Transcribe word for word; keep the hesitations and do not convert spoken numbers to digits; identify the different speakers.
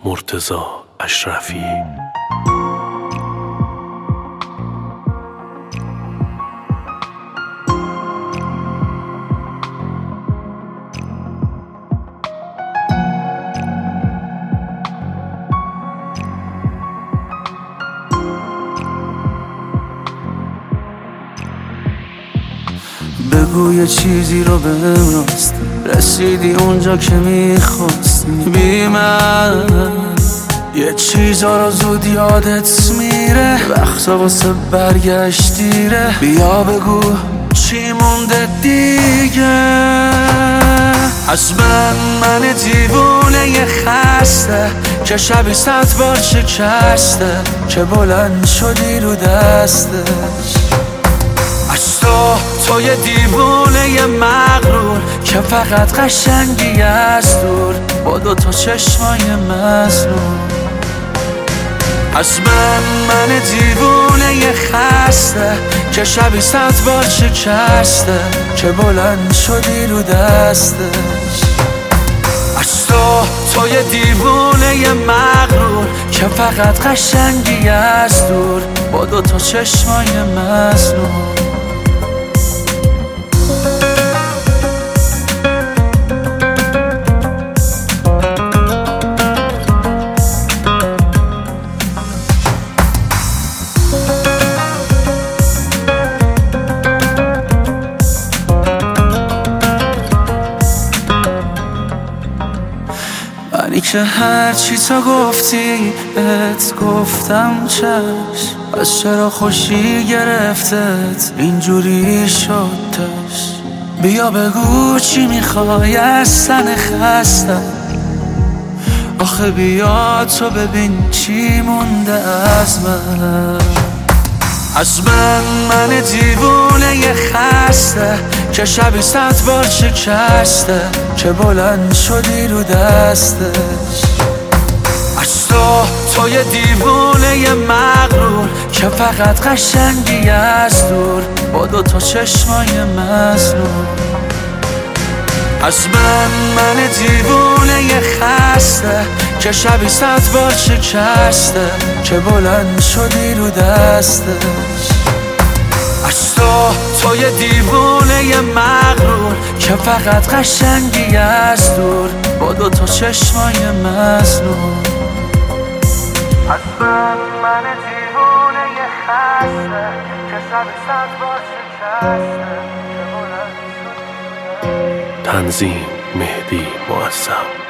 Speaker 1: مرتضی اشرفی.
Speaker 2: بگو یه چیزی رو بهم راست، رسیدی اونجا که میخواستی. بی من یه چیزا رو زود یادت میره، وقتا واسه برگشت دیره. بیا بگو چی مونده دیگه از من، من دیوونه یه خسته که شبی صد بار شکسته، که بلند شدی رو دستش. از تو تو یه دیوونه یه مغرور که فقط قشنگی از دور با دوتا چشمای مظلوم. از من من دیوونه یه خسته که شبی صد بار شکسته، که بلند شدی رو دستش. از تو تو یه دیوونه یه مغرور که فقط قشنگی از دور با دوتا چشمای مظلوم. منی که هرچی تا گفتی بهت گفتم چشم، از چرا خوشی گرفتت اینجوری شدش. بیا بگو چی میخوای از تن خستم، آخه بیا تو ببین چی مونده از من. از من من دیوونه یه خسته که شبی صد بار شکسته، که بلند شدی رو دستش. از تو تو یه دیوونه یه مغرور که فقط قشنگی از دور با دوتا چشمای مظلوم. از من من دیوونه یه خسته که شبی صد بار شکسته، که بلند شدی رو دستش. از تو تو یه دیوونه یه مغرور که فقط قشنگی از دور با دوتا چشمای مظلوم. از من من دیوونه یه خسته که شبی صد بار شکسته، که بلند شدی رو دستش.
Speaker 1: تنظیم مهدی معظم.